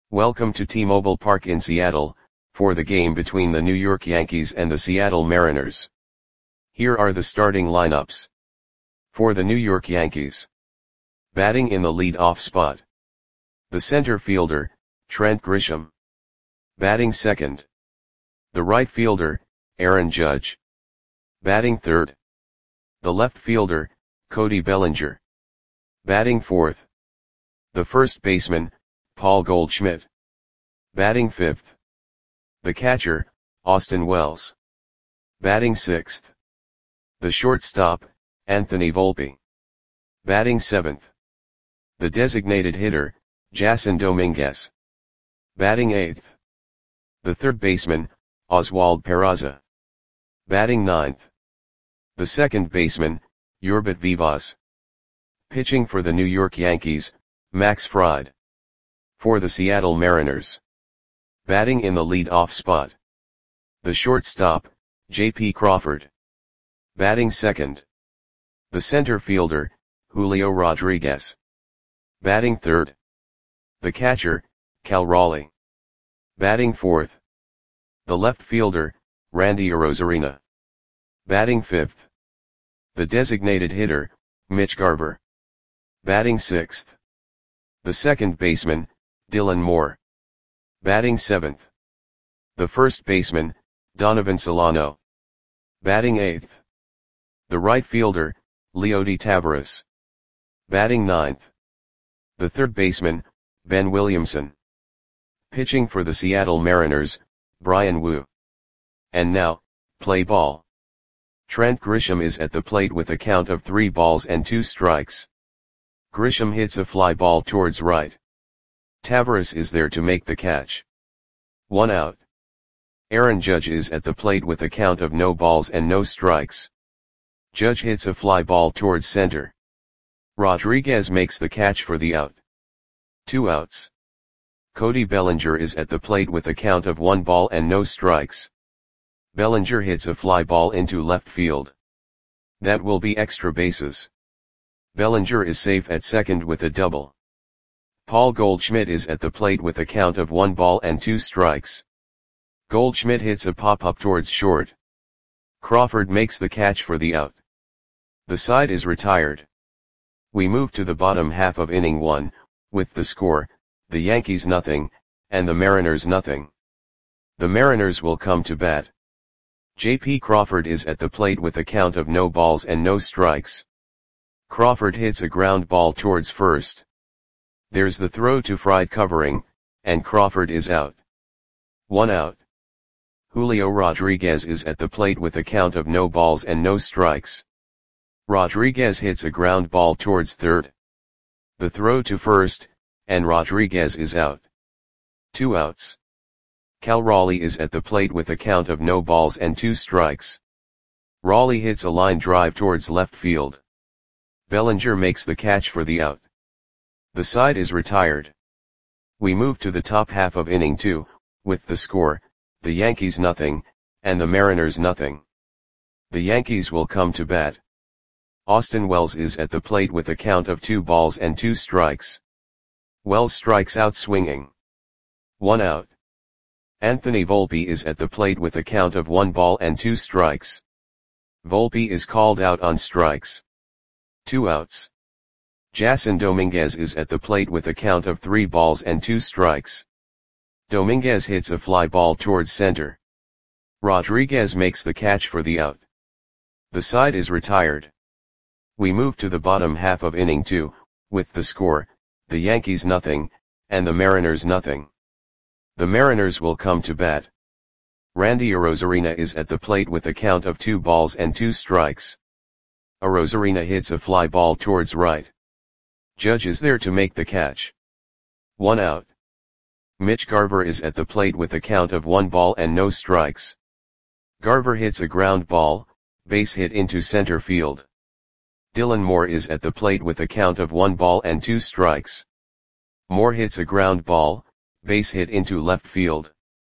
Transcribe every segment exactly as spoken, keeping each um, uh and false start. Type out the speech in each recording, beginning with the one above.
Welcome to T-Mobile Park in Seattle, for the game between the New York Yankees and the Seattle Mariners. Here are the starting lineups. For the New York Yankees. Batting in the lead-off spot. The center fielder, Trent Grisham. Batting second. The right fielder, Aaron Judge. Batting third. The left fielder, Cody Bellinger. Batting fourth. The first baseman, Paul Goldschmidt. Batting fifth. The catcher, Austin Wells. Batting sixth. The shortstop, Anthony Volpe. Batting seventh. The designated hitter, Jasson Dominguez. Batting eighth. The third baseman, Oswald Peraza. Batting ninth. The second baseman, Yorbit Vivas. Pitching for the New York Yankees, Max Fried. For the Seattle Mariners. Batting in the lead-off spot. The shortstop, J P Crawford. Batting second. The center fielder, Julio Rodriguez. Batting third. The catcher, Cal Raleigh. Batting fourth. The left fielder, Randy Arozarena. Batting fifth. The designated hitter, Mitch Garver. Batting sixth. The second baseman, Dylan Moore. Batting seventh. The first baseman, Donovan Solano. Batting eighth. The right fielder, Leody Taveras. Batting ninth. The third baseman, Ben Williamson. Pitching for the Seattle Mariners, Bryan Woo. And now, play ball. Trent Grisham is at the plate with a count of three balls and two strikes. Grisham hits a fly ball towards right. Taveras is there to make the catch. One out. Aaron Judge is at the plate with a count of no balls and no strikes. Judge hits a fly ball towards center. Rodriguez makes the catch for the out. Two outs. Cody Bellinger is at the plate with a count of one ball and no strikes. Bellinger hits a fly ball into left field. That will be extra bases. Bellinger is safe at second with a double. Paul Goldschmidt is at the plate with a count of one ball and two strikes. Goldschmidt hits a pop-up towards short. Crawford makes the catch for the out. The side is retired. We move to the bottom half of inning one, with the score, the Yankees nothing, and the Mariners nothing. The Mariners will come to bat. J P Crawford is at the plate with a count of no balls and no strikes. Crawford hits a ground ball towards first. There's the throw to Fried covering, and Crawford is out. One out. Julio Rodriguez is at the plate with a count of no balls and no strikes. Rodriguez hits a ground ball towards third. The throw to first, and Rodriguez is out. Two outs. Cal Raleigh is at the plate with a count of no balls and two strikes. Raleigh hits a line drive towards left field. Bellinger makes the catch for the out. The side is retired. We move to the top half of inning two, with the score, the Yankees nothing, and the Mariners nothing. The Yankees will come to bat. Austin Wells is at the plate with a count of two balls and two strikes. Wells strikes out swinging. One out. Anthony Volpe is at the plate with a count of one ball and two strikes. Volpe is called out on strikes. Two outs. Jasson Dominguez is at the plate with a count of three balls and two strikes. Dominguez hits a fly ball towards center. Rodriguez makes the catch for the out. The side is retired. We move to the bottom half of inning two, with the score, the Yankees nothing, and the Mariners nothing. The Mariners will come to bat. Randy Arozarena is at the plate with a count of two balls and two strikes. Arozarena hits a fly ball towards right. Judge is there to make the catch. One out. Mitch Garver is at the plate with a count of one ball and no strikes. Garver hits a ground ball, base hit into center field. Dylan Moore is at the plate with a count of one ball and two strikes. Moore hits a ground ball, base hit into left field.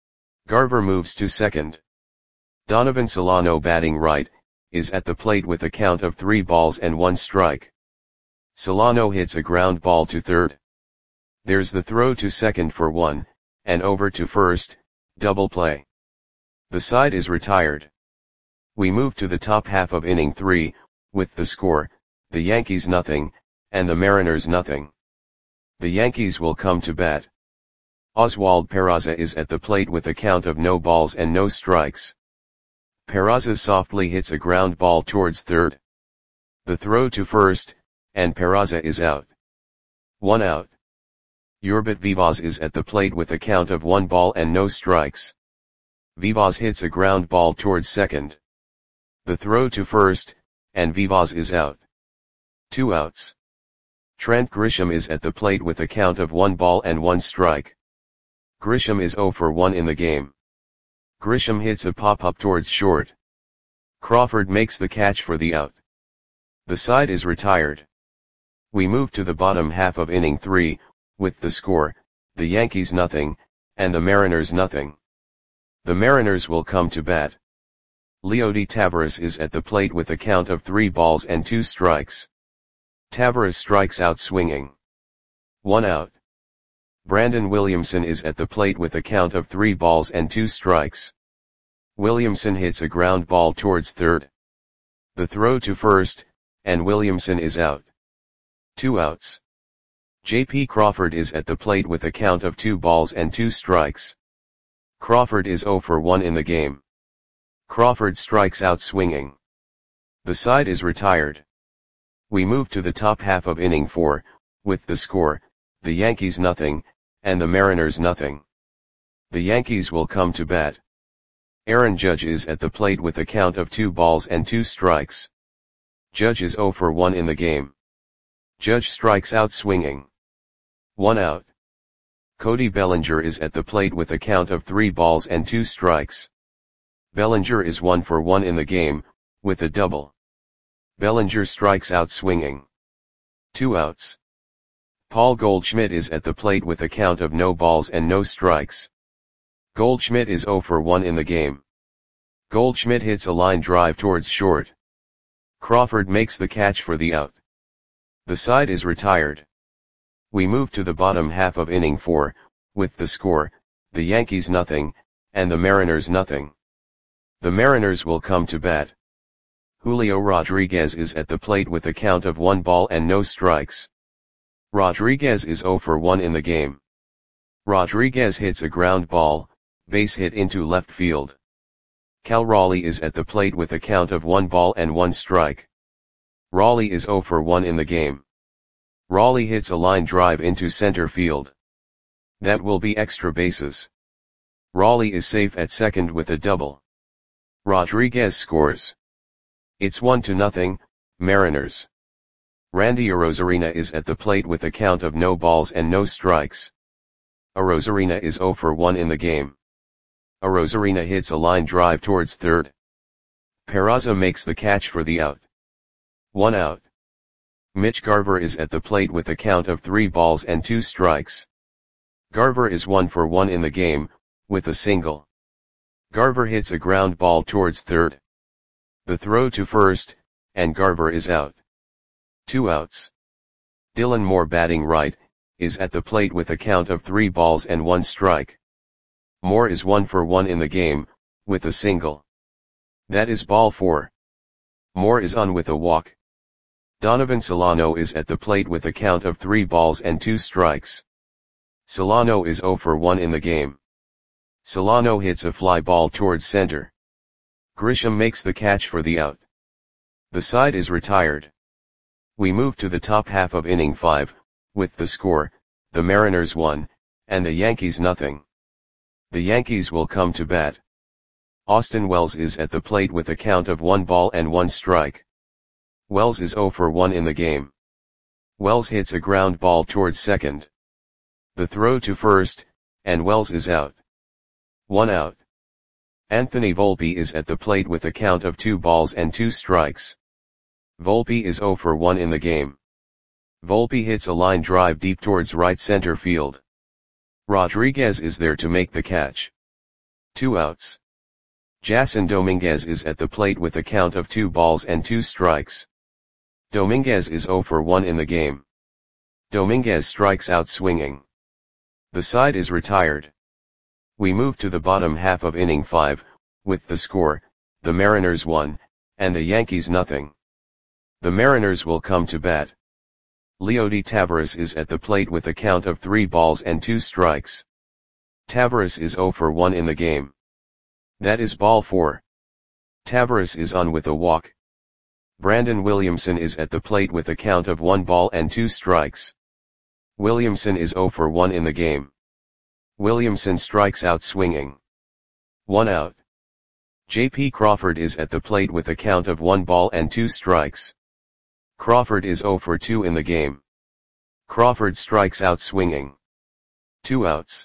Garver moves to second. Donovan Solano batting right, is at the plate with a count of three balls and one strike. Solano hits a ground ball to third. There's the throw to second for one, and over to first, double play. The side is retired. We move to the top half of inning three, with the score, the Yankees nothing, and the Mariners nothing. The Yankees will come to bat. Oswald Peraza is at the plate with a count of no balls and no strikes. Peraza softly hits a ground ball towards third. The throw to first, and Peraza is out. One out. Yurbit Vivas is at the plate with a count of one ball and no strikes. Vivas hits a ground ball towards second. The throw to first, and Vivas is out. Two outs. Trent Grisham is at the plate with a count of one ball and one strike. Grisham is zero for one in the game. Grisham hits a pop-up towards short. Crawford makes the catch for the out. The side is retired. We move to the bottom half of inning three, with the score, the Yankees nothing, and the Mariners nothing. The Mariners will come to bat. Leody Taveras is at the plate with a count of three balls and two strikes. Taveras strikes out swinging. One out. Brandon Williamson is at the plate with a count of three balls and two strikes. Williamson hits a ground ball towards third. The throw to first, and Williamson is out. Two outs. J P Crawford is at the plate with a count of two balls and two strikes. Crawford is zero for one in the game. Crawford strikes out swinging. The side is retired. We move to the top half of inning four, with the score, the Yankees nothing, and the Mariners nothing. The Yankees will come to bat. Aaron Judge is at the plate with a count of two balls and two strikes. Judge is zero for one in the game. Judge strikes out swinging. One out. Cody Bellinger is at the plate with a count of three balls and two strikes. Bellinger is one for one in the game, with a double. Bellinger strikes out swinging. Two outs. Paul Goldschmidt is at the plate with a count of no balls and no strikes. Goldschmidt is zero for one in the game. Goldschmidt hits a line drive towards short. Crawford makes the catch for the out. The side is retired. We move to the bottom half of inning four, with the score, the Yankees nothing, and the Mariners nothing. The Mariners will come to bat. Julio Rodriguez is at the plate with a count of one ball and no strikes. Rodriguez is zero for one in the game. Rodriguez hits a ground ball, base hit into left field. Cal Raleigh is at the plate with a count of one ball and one strike. Raleigh is zero for one in the game. Raleigh hits a line drive into center field. That will be extra bases. Raleigh is safe at second with a double. Rodriguez scores. It's one to nothing, Mariners. Randy Arozarena is at the plate with a count of no balls and no strikes. Arozarena is zero for one in the game. Arozarena hits a line drive towards third. Peraza makes the catch for the out. One out. Mitch Garver is at the plate with a count of three balls and two strikes. Garver is one for one in the game, with a single. Garver hits a ground ball towards third. The throw to first, and Garver is out. Two outs. Dylan Moore, batting right, is at the plate with a count of three balls and one strike. Moore is one for one in the game, with a single. That is ball four. Moore is on with a walk. Donovan Solano is at the plate with a count of three balls and two strikes. Solano is zero for one in the game. Solano hits a fly ball towards center. Grisham makes the catch for the out. The side is retired. We move to the top half of inning five, with the score, the Mariners one, and the Yankees nothing. The Yankees will come to bat. Austin Wells is at the plate with a count of one ball and one strike. Wells is zero for one in the game. Wells hits a ground ball towards second. The throw to first, and Wells is out. One out. Anthony Volpe is at the plate with a count of two balls and two strikes. Volpe is zero for one in the game. Volpe hits a line drive deep towards right center field. Rodriguez is there to make the catch. Two outs. Jason Dominguez is at the plate with a count of two balls and two strikes. Dominguez is zero for one in the game. Dominguez strikes out swinging. The side is retired. We move to the bottom half of inning five, with the score, the Mariners one, and the Yankees nothing. The Mariners will come to bat. Leody Taveras is at the plate with a count of three balls and two strikes. Taveras is oh for one in the game. That is ball four. Taveras is on with a walk. Brandon Williamson is at the plate with a count of one ball and two strikes. Williamson is oh for one in the game. Williamson strikes out swinging. One out. J P Crawford is at the plate with a count of one ball and two strikes. Crawford is oh for two in the game. Crawford strikes out swinging. Two outs.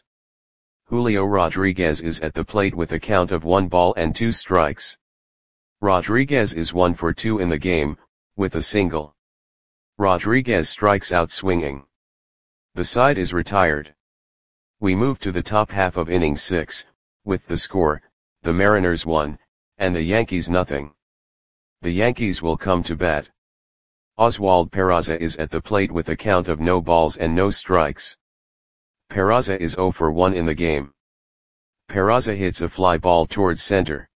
Julio Rodriguez is at the plate with a count of one ball and two strikes. Rodriguez is one for two in the game, with a single. Rodriguez strikes out swinging. The side is retired. We move to the top half of inning six, with the score, the Mariners one, and the Yankees nothing. The Yankees will come to bat. Oswald Peraza is at the plate with a count of no balls and no strikes. Peraza is oh for one in the game. Peraza hits a fly ball towards center.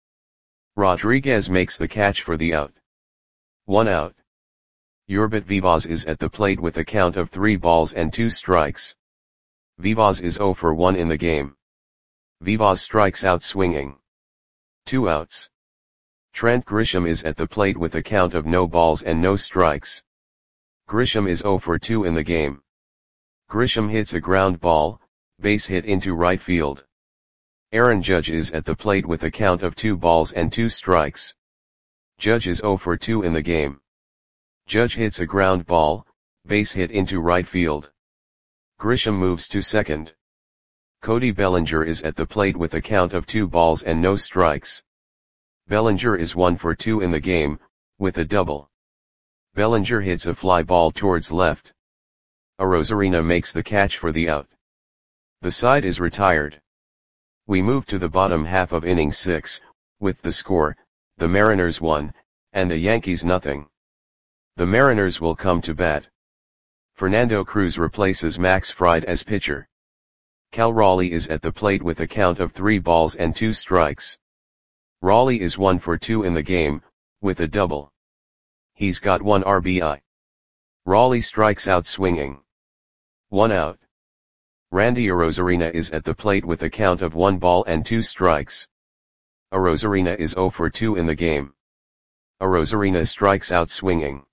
Rodriguez makes the catch for the out. One out. Yurbit Vivas is at the plate with a count of three balls and two strikes. Vivas is oh for one in the game. Vivas strikes out swinging. Two outs. Trent Grisham is at the plate with a count of no balls and no strikes. Grisham is oh for two in the game. Grisham hits a ground ball, base hit into right field. Aaron Judge is at the plate with a count of two balls and two strikes. Judge is oh for two in the game. Judge hits a ground ball, base hit into right field. Grisham moves to second. Cody Bellinger is at the plate with a count of two balls and no strikes. Bellinger is one for two in the game, with a double. Bellinger hits a fly ball towards left. Arozarena makes the catch for the out. The side is retired. We move to the bottom half of inning six, with the score, the Mariners one, and the Yankees nothing. The Mariners will come to bat. Fernando Cruz replaces Max Fried as pitcher. Cal Raleigh is at the plate with a count of three balls and two strikes. Raleigh is one for two in the game, with a double. He's got one R B I. Raleigh strikes out swinging. One out. Randy Arozarena is at the plate with a count of one ball and two strikes. Arozarena is oh for two in the game. Arozarena strikes out swinging.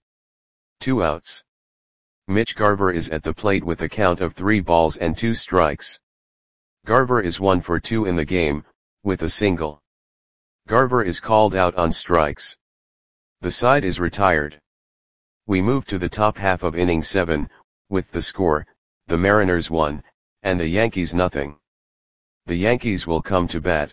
Two outs. Mitch Garver is at the plate with a count of three balls and two strikes. Garver is one for two in the game, with a single. Garver is called out on strikes. The side is retired. We move to the top half of inning seven, with the score, the Mariners one, and the Yankees nothing. The Yankees will come to bat.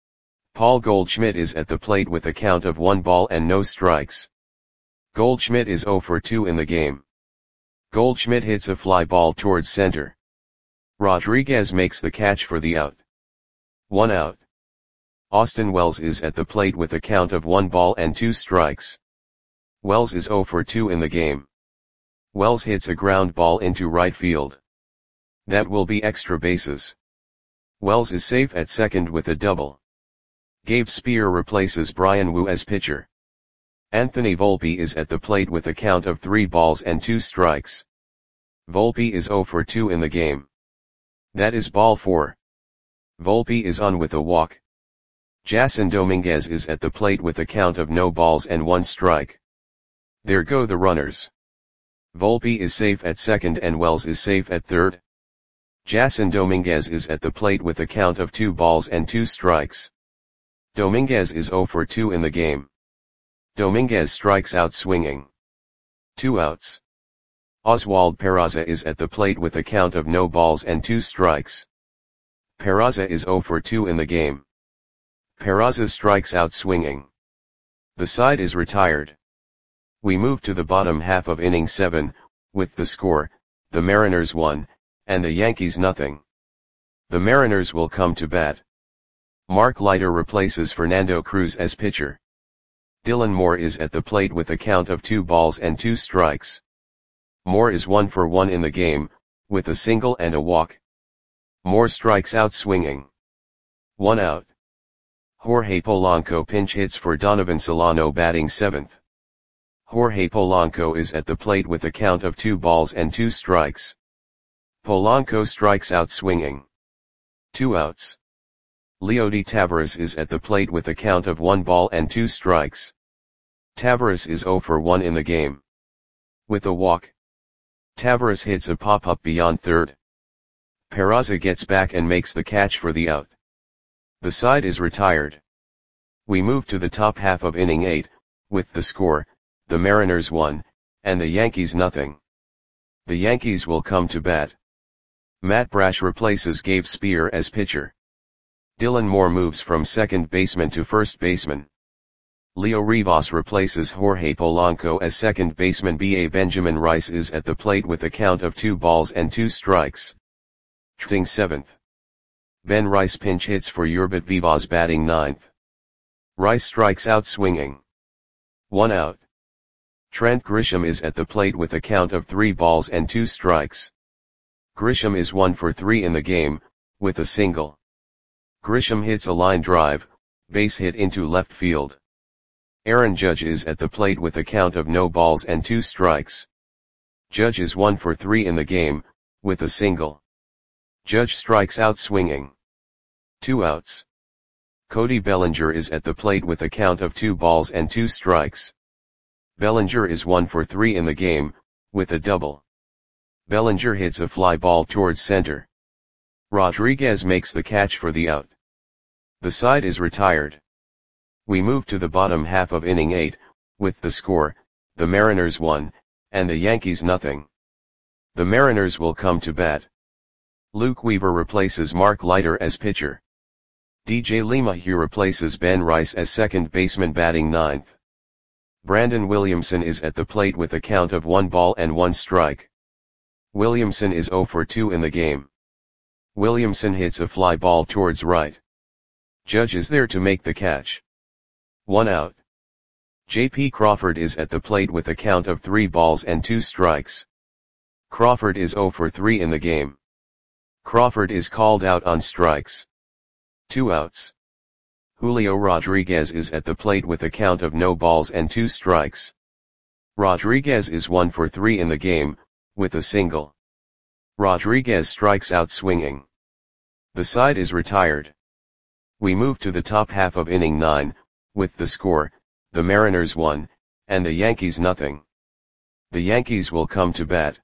Paul Goldschmidt is at the plate with a count of one ball and no strikes. Goldschmidt is oh for two in the game. Goldschmidt hits a fly ball towards center. Rodriguez makes the catch for the out. One out. Austin Wells is at the plate with a count of one ball and two strikes. Wells is oh for two in the game. Wells hits a ground ball into right field. That will be extra bases. Wells is safe at second with a double. Gabe Spear replaces Brian Wu as pitcher. Anthony Volpe is at the plate with a count of three balls and two strikes. Volpe is oh for two in the game. That is ball four. Volpe is on with a walk. Jason Dominguez is at the plate with a count of no balls and one strike. There go the runners. Volpe is safe at second and Wells is safe at third. Jason Dominguez is at the plate with a count of two balls and two strikes. Dominguez is oh for two in the game. Dominguez strikes out swinging. Two outs. Oswald Peraza is at the plate with a count of no balls and two strikes. Peraza is oh for two in the game. Peraza strikes out swinging. The side is retired. We move to the bottom half of inning seven, with the score, the Mariners one, and the Yankees nothing. The Mariners will come to bat. Mark Leiter replaces Fernando Cruz as pitcher. Dylan Moore is at the plate with a count of two balls and two strikes. Moore is one for one in the game, with a single and a walk. More strikes out swinging. One out. Jorge Polanco pinch hits for Donovan Solano batting seventh. Jorge Polanco is at the plate with a count of two balls and two strikes. Polanco strikes out swinging. Two outs. Leody Taveras is at the plate with a count of one ball and two strikes. Taveras is oh for one in the game. With a walk, Taveras hits a pop-up beyond third. Peraza gets back and makes the catch for the out. The side is retired. We move to the top half of inning eight, with the score, the Mariners one, and the Yankees nothing. The Yankees will come to bat. Matt Brash replaces Gabe Spear as pitcher. Dylan Moore moves from second baseman to first baseman. Leo Rivas replaces Jorge Polanco as second baseman. B A Benjamin Rice is at the plate with a count of two balls and two strikes. Batting seventh. Ben Rice pinch hits for Yurbit Vivas batting ninth. Rice strikes out swinging. One out. Trent Grisham is at the plate with a count of three balls and two strikes. Grisham is one for three in the game, with a single. Grisham hits a line drive, base hit into left field. Aaron Judge is at the plate with a count of no balls and two strikes. Judge is one for three in the game, with a single. Judge strikes out swinging. Two outs. Cody Bellinger is at the plate with a count of two balls and two strikes. Bellinger is one for three in the game, with a double. Bellinger hits a fly ball towards center. Rodriguez makes the catch for the out. The side is retired. We move to the bottom half of inning eight, with the score, the Mariners one, and the Yankees nothing. The Mariners will come to bat. Luke Weaver replaces Mark Leiter as pitcher. D J LeMahieu replaces Ben Rice as second baseman batting ninth. Brandon Williamson is at the plate with a count of one ball and one strike. Williamson is oh for two in the game. Williamson hits a fly ball towards right. Judge is there to make the catch. One out. J P Crawford is at the plate with a count of three balls and two strikes. Crawford is oh for three in the game. Crawford is called out on strikes. Two outs. Julio Rodriguez is at the plate with a count of no balls and two strikes. Rodriguez is one for three in the game, with a single. Rodriguez strikes out swinging. The side is retired. We move to the top half of inning nine, with the score, the Mariners one, and the Yankees nothing. The Yankees will come to bat.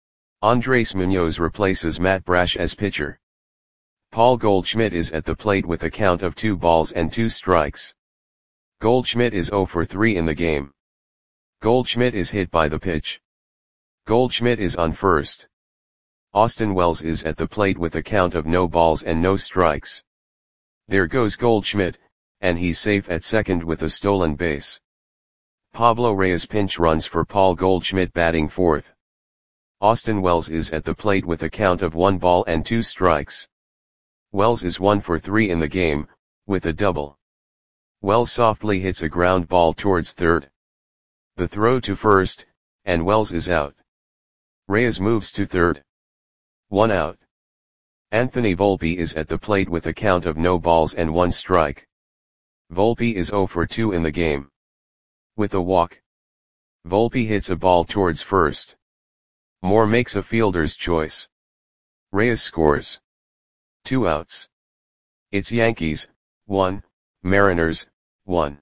Andres Munoz replaces Matt Brash as pitcher. Paul Goldschmidt is at the plate with a count of two balls and two strikes. Goldschmidt is oh for three in the game. Goldschmidt is hit by the pitch. Goldschmidt is on first. Austin Wells is at the plate with a count of no balls and no strikes. There goes Goldschmidt, and he's safe at second with a stolen base. Pablo Reyes pinch runs for Paul Goldschmidt batting fourth. Austin Wells is at the plate with a count of one ball and two strikes. Wells is one for three in the game, with a double. Wells softly hits a ground ball towards third. The throw to first, and Wells is out. Reyes moves to third. One out. Anthony Volpe is at the plate with a count of no balls and one strike. Volpe is oh for two in the game. With a walk, Volpe hits a ball towards first. Moore makes a fielder's choice. Reyes scores. Two outs. It's Yankees, one, Mariners, one.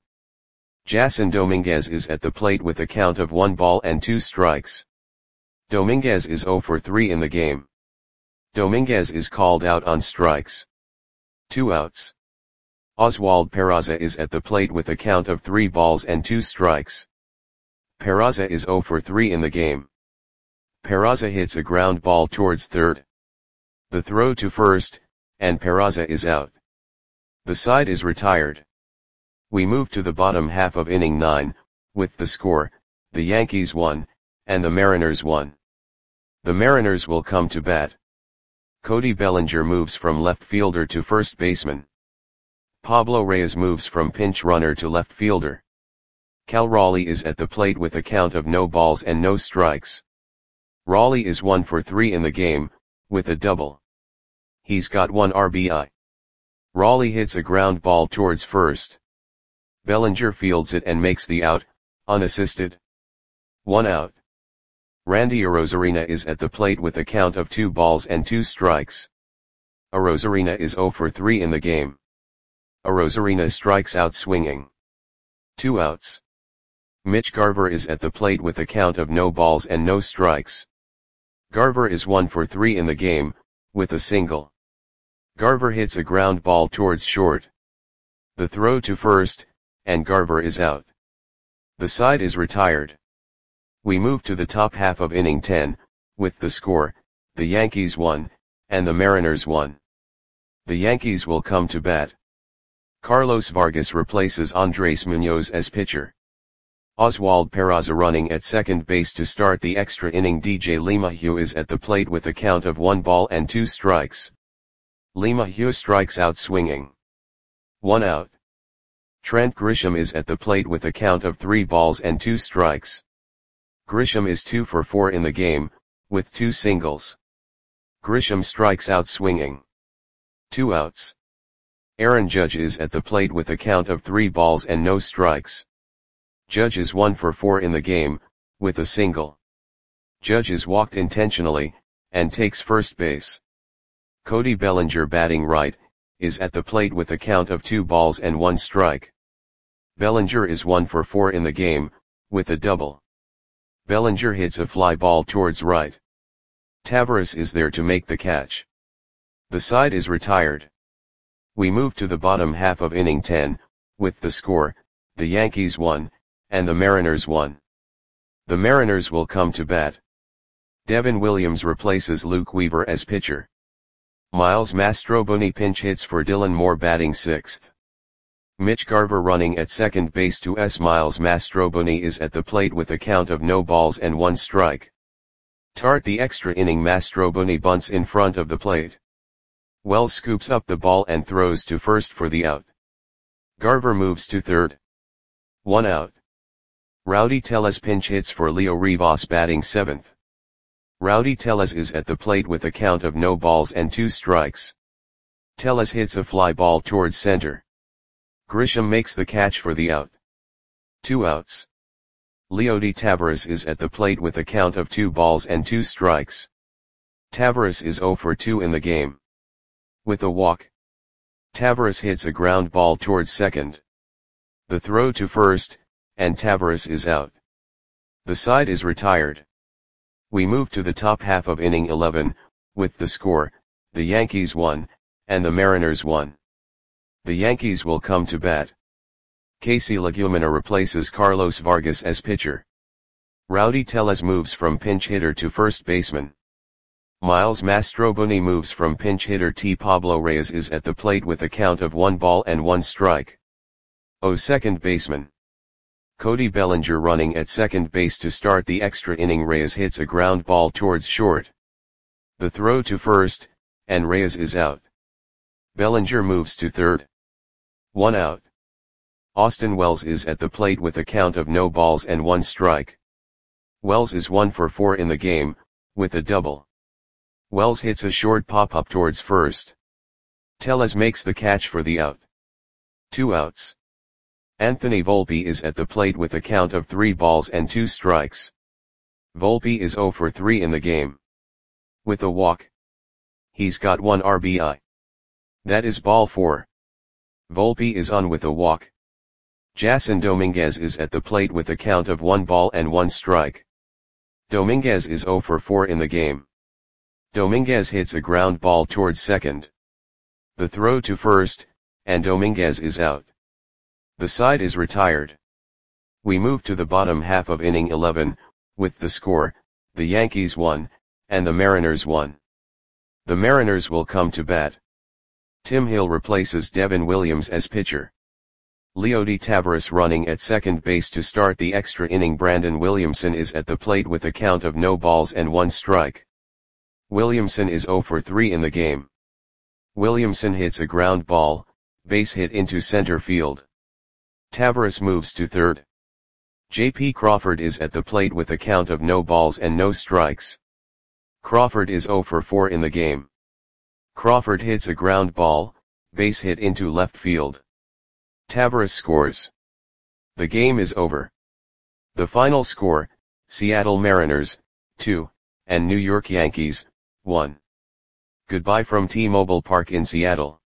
Jason Dominguez is at the plate with a count of one ball and two strikes. Dominguez is oh for three in the game. Dominguez is called out on strikes. Two outs. Oswald Peraza is at the plate with a count of three balls and two strikes. Peraza is oh for three in the game. Peraza hits a ground ball towards third. The throw to first, and Peraza is out. The side is retired. We move to the bottom half of inning nine, with the score, the Yankees one, and the Mariners one. The Mariners will come to bat. Cody Bellinger moves from left fielder to first baseman. Pablo Reyes moves from pinch runner to left fielder. Cal Raleigh is at the plate with a count of no balls and no strikes. Raleigh is one for three in the game, with a double. he's got one R B I. Raleigh hits a ground ball towards first. Bellinger fields it and makes the out, unassisted. One out. Randy Arozarena is at the plate with a count of two balls and two strikes. Arozarena is zero for three in the game. Arozarena strikes out swinging. Two outs. Mitch Garver is at the plate with a count of no balls and no strikes. Garver is one for three in the game, with a single. Garver hits a ground ball towards short. The throw to first, and Garver is out. The side is retired. We move to the top half of inning ten, with the score, the Yankees won, and the Mariners won. The Yankees will come to bat. Carlos Vargas replaces Andres Munoz as pitcher. Oswald Peraza running at second base to start the extra inning. D J LeMahieu is at the plate with a count of one ball and two strikes. LeMahieu strikes out swinging. One out. Trent Grisham is at the plate with a count of three balls and two strikes. Grisham is two for four in the game, with two singles. Grisham strikes out swinging. Two outs. Aaron Judge is at the plate with a count of three balls and no strikes. Judge is one for four in the game, with a single. Judge is walked intentionally, and takes first base. Cody Bellinger batting right, is at the plate with a count of two balls and one strike. Bellinger is one for four in the game, with a double. Bellinger hits a fly ball towards right. Taveras is there to make the catch. The side is retired. We move to the bottom half of inning ten, with the score, the Yankees won, and the Mariners won. The Mariners will come to bat. Devin Williams replaces Luke Weaver as pitcher. Miles Mastroboni pinch hits for Dylan Moore batting sixth. Mitch Garver running at second base to S. Miles Mastroboni is at the plate with a count of no balls and one strike. Start the extra inning. Mastroboni bunts in front of the plate. Wells scoops up the ball and throws to first for the out. Garver moves to third. One out. Rowdy Tellez pinch hits for Leo Rivas batting seventh. Rowdy Tellez is at the plate with a count of no balls and two strikes. Tellez hits a fly ball towards center. Grisham makes the catch for the out. Two outs. Leody Taveras is at the plate with a count of two balls and two strikes. Taveras is zero for two in the game. With a walk. Taveras hits a ground ball towards second. The throw to first, and Taveras is out. The side is retired. We move to the top half of inning eleven, with the score, the Yankees won, and the Mariners won. The Yankees will come to bat. Casey Legumina replaces Carlos Vargas as pitcher. Rowdy Tellez moves from pinch hitter to first baseman. Miles Mastroboni moves from pinch hitter. T. Pablo Reyes is at the plate with a count of one ball and one strike. O second baseman. Cody Bellinger running at second base to start the extra inning. Reyes hits a ground ball towards short. The throw to first, and Reyes is out. Bellinger moves to third. One out. Austin Wells is at the plate with a count of no balls and one strike. Wells is one for four in the game, with a double. Wells hits a short pop-up towards first. Tellez makes the catch for the out. Two outs. Anthony Volpe is at the plate with a count of three balls and two strikes. Volpe is zero for three in the game. With a walk. He's got one R B I. That is ball four. Volpe is on with a walk. Jason Dominguez is at the plate with a count of one ball and one strike. Dominguez is zero for four in the game. Dominguez hits a ground ball towards second. The throw to first, and Dominguez is out. The side is retired. We move to the bottom half of inning eleven, with the score, the Yankees won, and the Mariners won. The Mariners will come to bat. Tim Hill replaces Devin Williams as pitcher. Leody Taveras running at second base to start the extra inning. Brandon Williamson is at the plate with a count of no balls and one strike. Williamson is zero for three in the game. Williamson hits a ground ball, base hit into center field. Taveras moves to third. J P Crawford is at the plate with a count of no balls and no strikes. Crawford is zero for four in the game. Crawford hits a ground ball, base hit into left field. Taveras scores. The game is over. The final score, Seattle Mariners, two, and New York Yankees, one. Goodbye from T-Mobile Park in Seattle.